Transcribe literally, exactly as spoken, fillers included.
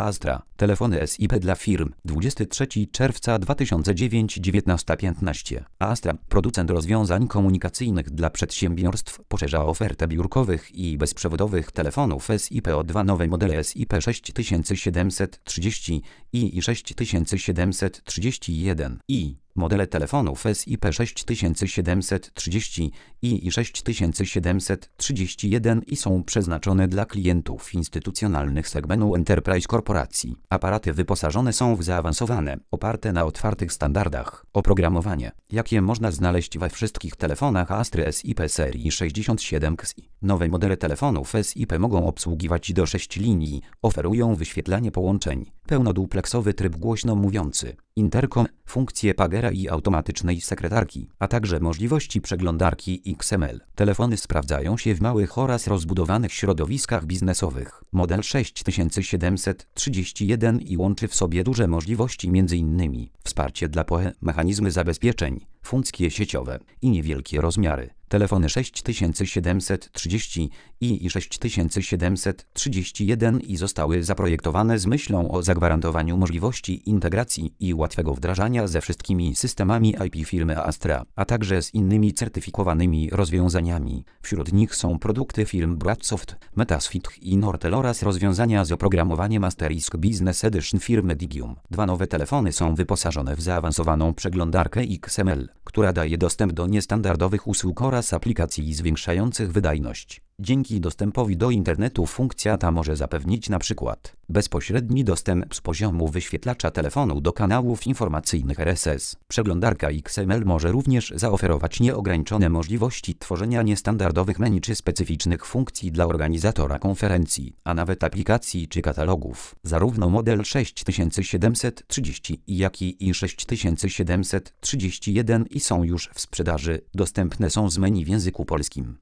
Astra. Telefony S I P dla firm. dwudziestego trzeciego czerwca dwa tysiące dziewiątego, dziewiętnasta piętnaście. Astra, producent rozwiązań komunikacyjnych dla przedsiębiorstw, poszerza ofertę biurkowych i bezprzewodowych telefonów S I P o dwa nowe modele S I P sześć tysięcy siedemset trzydzieści i i sześć tysięcy siedemset trzydzieści jeden i. Modele telefonów S I P sześć tysięcy siedemset trzydzieści i i sześć tysięcy siedemset trzydzieści jeden i są przeznaczone dla klientów instytucjonalnych segmentu Enterprise Korporacji. Aparaty wyposażone są w zaawansowane, oparte na otwartych standardach, oprogramowanie, jakie można znaleźć we wszystkich telefonach Astry S I P serii sześćdziesiąt siedem X I. Nowe modele telefonów S I P mogą obsługiwać do sześciu linii, oferują wyświetlanie połączeń, pełnodupleksowy tryb głośno mówiący, interkom, funkcje pagera i automatycznej sekretarki, a także możliwości przeglądarki X M L. Telefony sprawdzają się w małych oraz rozbudowanych środowiskach biznesowych. Model sześć tysięcy siedemset trzydzieści jeden i łączy w sobie duże możliwości m.in. wsparcie dla P O E, mechanizmy zabezpieczeń, funkcje sieciowe i niewielkie rozmiary. Telefony sześć tysięcy siedemset trzydzieści i i sześć tysięcy siedemset trzydzieści jeden i zostały zaprojektowane z myślą o zagwarantowaniu możliwości integracji i łatwego wdrażania ze wszystkimi systemami I P firmy Astra, a także z innymi certyfikowanymi rozwiązaniami. Wśród nich są produkty firm Broadsoft, Metaswitch i Nortel oraz rozwiązania z oprogramowaniem Asterisk Business Edition firmy Digium. Dwa nowe telefony są wyposażone w zaawansowaną przeglądarkę X M L, która daje dostęp do niestandardowych usług oraz aplikacji zwiększających wydajność. Dzięki dostępowi do internetu funkcja ta może zapewnić np. bezpośredni dostęp z poziomu wyświetlacza telefonu do kanałów informacyjnych R S S. Przeglądarka X M L może również zaoferować nieograniczone możliwości tworzenia niestandardowych menu czy specyficznych funkcji dla organizatora konferencji, a nawet aplikacji czy katalogów. Zarówno model sześć tysięcy siedemset trzydzieści jak i i sześć tysięcy siedemset trzydzieści jeden i są już w sprzedaży. Dostępne są z menu w języku polskim.